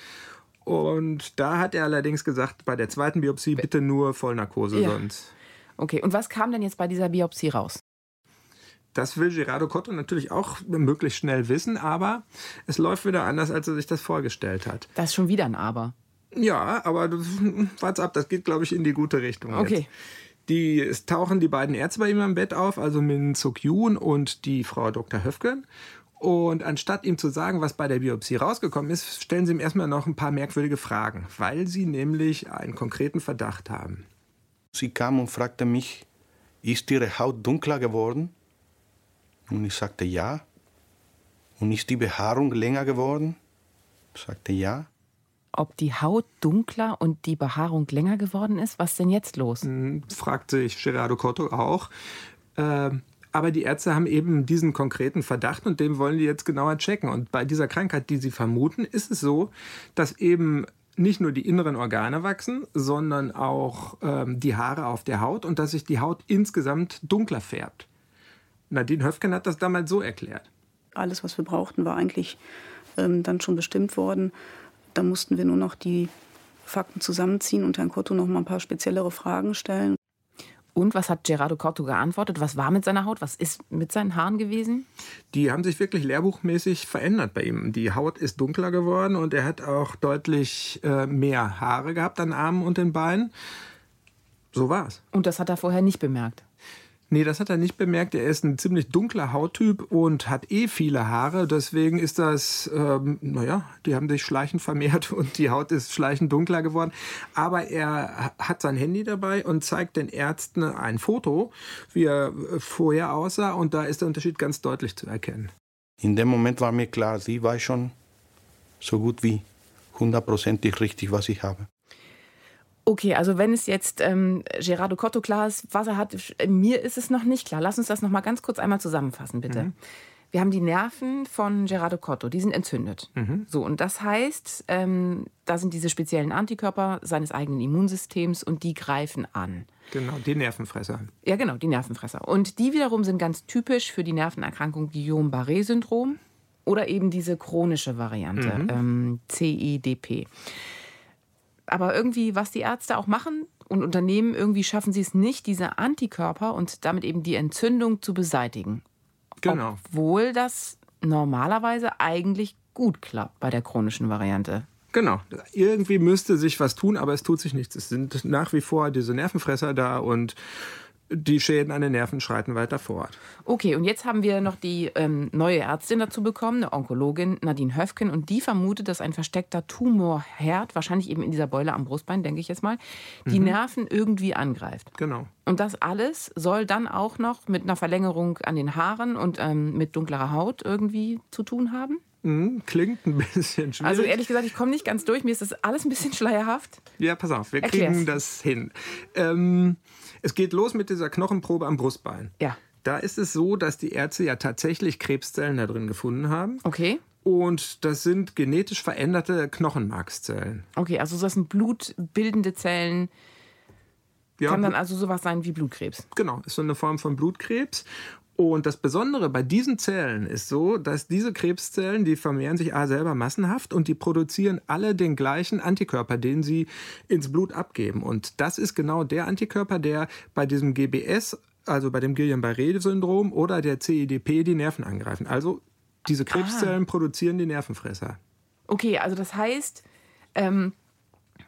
Und da hat er allerdings gesagt, bei der zweiten Biopsie bitte nur Vollnarkose, ja. Sonst. Okay, und was kam denn jetzt bei dieser Biopsie raus? Das will Gerardo Cotto natürlich auch möglichst schnell wissen, aber es läuft wieder anders, als er sich das vorgestellt hat. Das ist schon wieder ein Aber. Ja, aber warte ab, das geht, glaube ich, in die gute Richtung. Okay. Jetzt. Es tauchen die beiden Ärzte bei ihm am Bett auf, also Min Suk-yoon und die Frau Dr. Höfgen. Und anstatt ihm zu sagen, was bei der Biopsie rausgekommen ist, stellen sie ihm erstmal noch ein paar merkwürdige Fragen, weil sie nämlich einen konkreten Verdacht haben. Sie kam und fragte mich, ist Ihre Haut dunkler geworden? Und ich sagte ja. Und ist die Behaarung länger geworden? Ich sagte ja. Ob die Haut dunkler und die Behaarung länger geworden ist? Was ist denn jetzt los? Fragt sich Gerardo Cotto auch. Aber die Ärzte haben eben diesen konkreten Verdacht und den wollen die jetzt genauer checken. Und bei dieser Krankheit, die sie vermuten, ist es so, dass eben nicht nur die inneren Organe wachsen, sondern auch die Haare auf der Haut und dass sich die Haut insgesamt dunkler färbt. Nadine Höfgen hat das damals so erklärt. Alles, was wir brauchten, war eigentlich dann schon bestimmt worden. Da mussten wir nur noch die Fakten zusammenziehen und Herrn Cotto noch mal ein paar speziellere Fragen stellen. Und was hat Gerardo Cotto geantwortet? Was war mit seiner Haut? Was ist mit seinen Haaren gewesen? Die haben sich wirklich lehrbuchmäßig verändert bei ihm. Die Haut ist dunkler geworden und er hat auch deutlich mehr Haare gehabt an Armen und den Beinen. So war's. Und das hat er vorher nicht bemerkt? Nee, das hat er nicht bemerkt. Er ist ein ziemlich dunkler Hauttyp und hat viele Haare. Deswegen ist das, die haben sich schleichend vermehrt und die Haut ist schleichend dunkler geworden. Aber er hat sein Handy dabei und zeigt den Ärzten ein Foto, wie er vorher aussah. Und da ist der Unterschied ganz deutlich zu erkennen. In dem Moment war mir klar, sie weiß schon so gut wie 100%ig richtig, was ich habe. Okay, also wenn es jetzt Gerardo Cotto klar ist, was er hat, mir ist es noch nicht klar. Lass uns das noch mal ganz kurz einmal zusammenfassen, bitte. Wir haben die Nerven von Gerardo Cotto, die sind entzündet. So, und das heißt, da sind diese speziellen Antikörper seines eigenen Immunsystems und die greifen an. Genau, die Nervenfresser. Ja, genau, die Nervenfresser. Und die wiederum sind ganz typisch für die Nervenerkrankung Guillain-Barré-Syndrom oder eben diese chronische Variante, CIDP. Aber irgendwie, was die Ärzte auch machen und Unternehmen, irgendwie schaffen sie es nicht, diese Antikörper und damit eben die Entzündung zu beseitigen. Genau. Obwohl das normalerweise eigentlich gut klappt bei der chronischen Variante. Genau. Irgendwie müsste sich was tun, aber es tut sich nichts. Es sind nach wie vor diese Nervenfresser da und die Schäden an den Nerven schreiten weiter fort. Okay, und jetzt haben wir noch die neue Ärztin dazu bekommen, eine Onkologin, Nadine Höfgen, und die vermutet, dass ein versteckter Tumorherd, wahrscheinlich eben in dieser Beule am Brustbein, denke ich jetzt mal, die Nerven irgendwie angreift. Genau. Und das alles soll dann auch noch mit einer Verlängerung an den Haaren und mit dunklerer Haut irgendwie zu tun haben? Klingt ein bisschen schwierig. Also ehrlich gesagt, ich komme nicht ganz durch. Mir ist das alles ein bisschen schleierhaft. Ja, pass auf, wir Erklär's. kriegen das hin. Es geht los mit dieser Knochenprobe am Brustbein. Ja. Da ist es so, dass die Ärzte ja tatsächlich Krebszellen da drin gefunden haben. Okay. Und das sind genetisch veränderte Knochenmarkszellen. Okay, also das sind blutbildende Zellen. Ja, Kann dann also sowas sein wie Blutkrebs. Genau, ist so eine Form von Blutkrebs. Und das Besondere bei diesen Zellen ist so, dass diese Krebszellen, die vermehren sich selber massenhaft und die produzieren alle den gleichen Antikörper, den sie ins Blut abgeben. Und das ist genau der Antikörper, der bei diesem GBS, also bei dem Guillain-Barré-Syndrom oder der CIDP die Nerven angreifen. Also diese Krebszellen produzieren die Nervenfresser. Okay, also das heißt,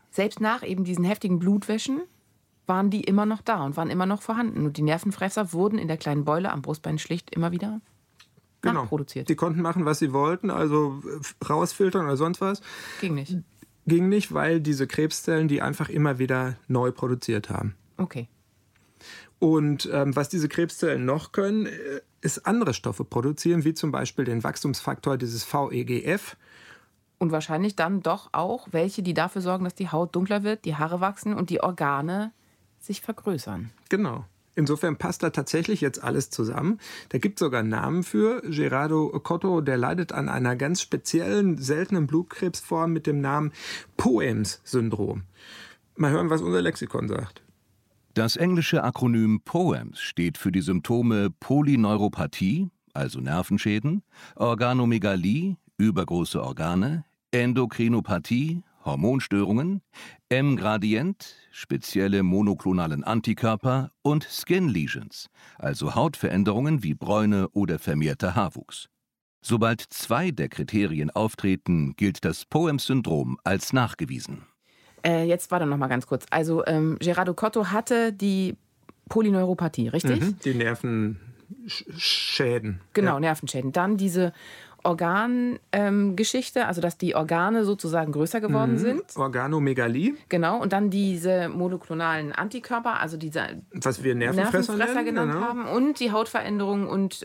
selbst nach eben diesen heftigen Blutwäschen waren die immer noch da und waren immer noch vorhanden. Und die Nervenfresser wurden in der kleinen Beule am Brustbein schlicht immer wieder nachproduziert. Die konnten machen, was sie wollten, also rausfiltern oder sonst was. Ging nicht. Ging nicht, weil diese Krebszellen die einfach immer wieder neu produziert haben. Okay. Und was diese Krebszellen noch können, ist andere Stoffe produzieren, wie zum Beispiel den Wachstumsfaktor dieses VEGF. Und wahrscheinlich dann doch auch welche, die dafür sorgen, dass die Haut dunkler wird, die Haare wachsen und die Organe sich vergrößern. Genau. Insofern passt da tatsächlich jetzt alles zusammen. Da gibt es sogar einen Namen für. Gerardo Cotto, der leidet an einer ganz speziellen, seltenen Blutkrebsform mit dem Namen POEMS-Syndrom. Mal hören, was unser Lexikon sagt. Das englische Akronym POEMS steht für die Symptome Polyneuropathie, also Nervenschäden, Organomegalie, übergroße Organe, Endokrinopathie, Hormonstörungen, M-Gradient, spezielle monoklonalen Antikörper und Skin Lesions, also Hautveränderungen wie Bräune oder vermehrter Haarwuchs. Sobald 2 der Kriterien auftreten, gilt das POEMS-Syndrom als nachgewiesen. Jetzt warte noch mal ganz kurz. Also Gerardo Cotto hatte die Polyneuropathie, richtig? Die Nervenschäden. Genau, ja. Nervenschäden. Dann diese Organgeschichte, also dass die Organe sozusagen größer geworden sind. Organomegalie. Genau, und dann diese monoklonalen Antikörper, also diese was wir Nervenfresser genannt haben. Und die Hautveränderung und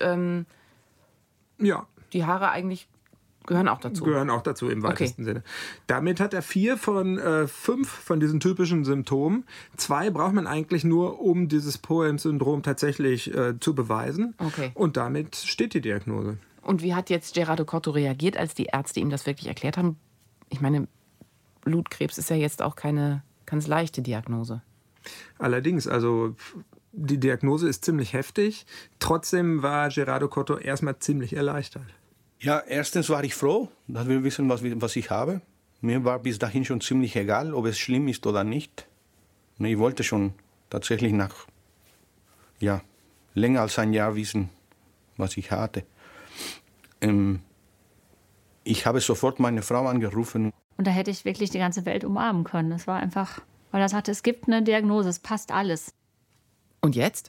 die Haare eigentlich gehören auch dazu. Gehören auch dazu im weitesten Sinne. Damit hat er 4 von 5 von diesen typischen Symptomen. 2 braucht man eigentlich nur, um dieses POEMS-Syndrom tatsächlich zu beweisen. Okay. Und damit steht die Diagnose. Und wie hat jetzt Gerardo Cotto reagiert, als die Ärzte ihm das wirklich erklärt haben? Ich meine, Blutkrebs ist ja jetzt auch keine ganz leichte Diagnose. Allerdings, also die Diagnose ist ziemlich heftig. Trotzdem war Gerardo Cotto erstmal ziemlich erleichtert. Ja, erstens war ich froh, dass wir wissen, was ich habe. Mir war bis dahin schon ziemlich egal, ob es schlimm ist oder nicht. Ich wollte schon tatsächlich nach länger als ein Jahr wissen, was ich hatte. Ich habe sofort meine Frau angerufen. Und da hätte ich wirklich die ganze Welt umarmen können. Das war einfach, weil er sagte, es gibt eine Diagnose, es passt alles. Und jetzt?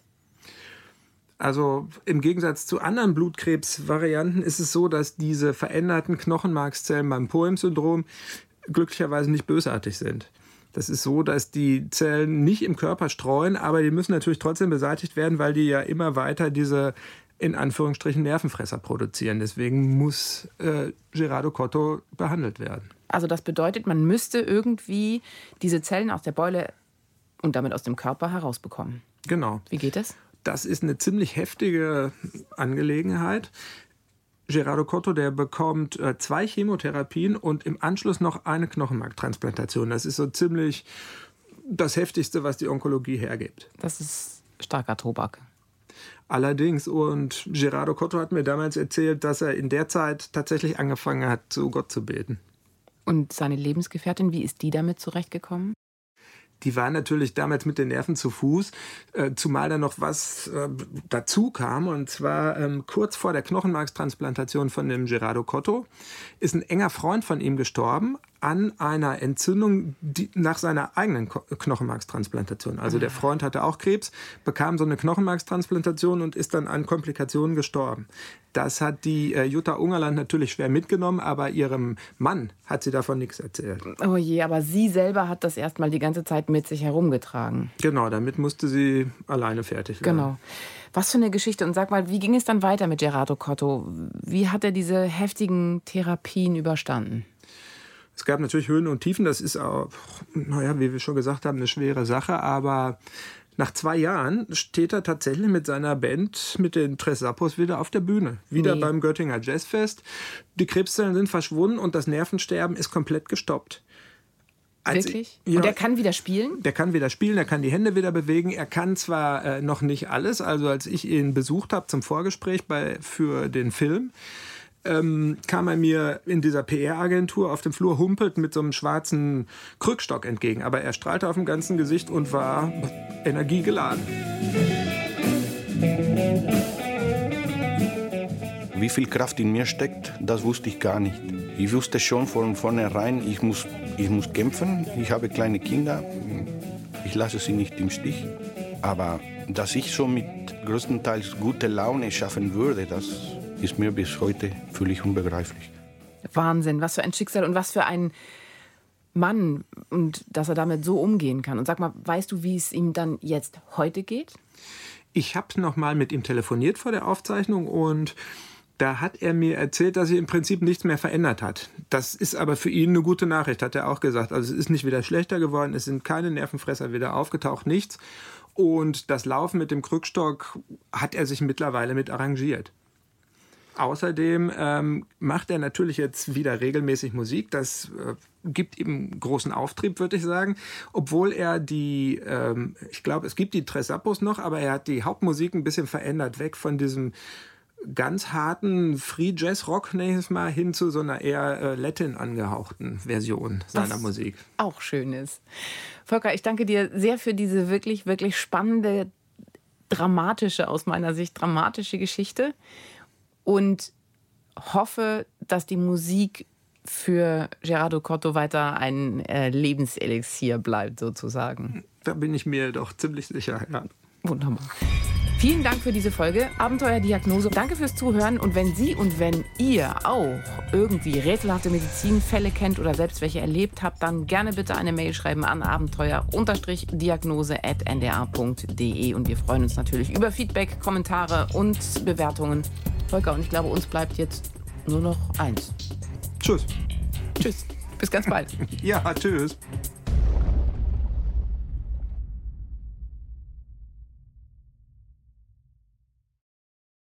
Also im Gegensatz zu anderen Blutkrebsvarianten ist es so, dass diese veränderten Knochenmarkszellen beim POEMS-Syndrom glücklicherweise nicht bösartig sind. Das ist so, dass die Zellen nicht im Körper streuen, aber die müssen natürlich trotzdem beseitigt werden, weil die ja immer weiter diese in Anführungsstrichen Nervenfresser produzieren. Deswegen muss Gerardo Cotto behandelt werden. Also das bedeutet, man müsste irgendwie diese Zellen aus der Beule und damit aus dem Körper herausbekommen. Genau. Wie geht das? Das ist eine ziemlich heftige Angelegenheit. Gerardo Cotto, der bekommt 2 Chemotherapien und im Anschluss noch eine Knochenmarktransplantation. Das ist so ziemlich das Heftigste, was die Onkologie hergibt. Das ist starker Tobak. Allerdings, und Gerardo Cotto hat mir damals erzählt, dass er in der Zeit tatsächlich angefangen hat, zu Gott zu beten. Und seine Lebensgefährtin, wie ist die damit zurechtgekommen? Die war natürlich damals mit den Nerven zu Fuß, zumal da noch was dazu kam. Und zwar kurz vor der Knochenmarkstransplantation von dem Gerardo Cotto ist ein enger Freund von ihm gestorben an einer Entzündung nach seiner eigenen Knochenmarkstransplantation. Also der Freund hatte auch Krebs, bekam so eine Knochenmarkstransplantation und ist dann an Komplikationen gestorben. Das hat die Jutta Ungerland natürlich schwer mitgenommen, aber ihrem Mann hat sie davon nichts erzählt. Oh je, aber sie selber hat das erstmal die ganze Zeit mit sich herumgetragen. Genau, damit musste sie alleine fertig werden. Genau. Was für eine Geschichte. Und sag mal, wie ging es dann weiter mit Gerardo Cotto? Wie hat er diese heftigen Therapien überstanden? Es gab natürlich Höhen und Tiefen. Das ist auch, wie wir schon gesagt haben, eine schwere Sache. Aber nach 2 Jahren steht er tatsächlich mit seiner Band, mit den Tres Sappos, wieder auf der Bühne. Wieder beim Göttinger Jazzfest. Die Krebszellen sind verschwunden und das Nervensterben ist komplett gestoppt. Wirklich? Und er kann wieder spielen? Der kann wieder spielen, er kann die Hände wieder bewegen. Er kann zwar noch nicht alles. Also als ich ihn besucht habe zum Vorgespräch für den Film, kam er mir in dieser PR-Agentur auf dem Flur humpelt mit so einem schwarzen Krückstock entgegen. Aber er strahlte auf dem ganzen Gesicht und war energiegeladen. Wie viel Kraft in mir steckt, das wusste ich gar nicht. Ich wusste schon von vornherein, ich muss Ich muss kämpfen, ich habe kleine Kinder, ich lasse sie nicht im Stich. Aber dass ich so mit größtenteils gute Laune schaffen würde, das ist mir bis heute völlig unbegreiflich. Wahnsinn, was für ein Schicksal und was für ein Mann, und dass er damit so umgehen kann. Und sag mal, weißt du, wie es ihm dann jetzt heute geht? Ich habe noch mal mit ihm telefoniert vor der Aufzeichnung und da hat er mir erzählt, dass sich im Prinzip nichts mehr verändert hat. Das ist aber für ihn eine gute Nachricht, hat er auch gesagt. Also es ist nicht wieder schlechter geworden, es sind keine Nervenfresser wieder aufgetaucht, nichts. Und das Laufen mit dem Krückstock hat er sich mittlerweile mit arrangiert. Außerdem macht er natürlich jetzt wieder regelmäßig Musik. Das gibt ihm großen Auftrieb, würde ich sagen. Obwohl er ich glaube, es gibt die Tres Sappos noch, aber er hat die Hauptmusik ein bisschen verändert. Weg von diesem ganz harten Free-Jazz-Rock, nenne ich es mal, hin zu so einer eher Latin angehauchten Version seiner Musik. Auch schön ist. Volker, ich danke dir sehr für diese wirklich, wirklich spannende, aus meiner Sicht dramatische Geschichte. Und hoffe, dass die Musik für Gerardo Cotto weiter ein Lebenselixier bleibt, sozusagen. Da bin ich mir doch ziemlich sicher, ja. Wunderbar. Vielen Dank für diese Folge Abenteuerdiagnose. Danke fürs Zuhören. Und wenn Sie und wenn ihr auch irgendwie rätselhafte Medizinfälle kennt oder selbst welche erlebt habt, dann gerne bitte eine Mail schreiben an abenteuer-diagnose@ndr.de. Und wir freuen uns natürlich über Feedback, Kommentare und Bewertungen. Volker, und ich glaube, uns bleibt jetzt nur noch eins. Tschüss. Tschüss. Bis ganz bald. Ja, tschüss.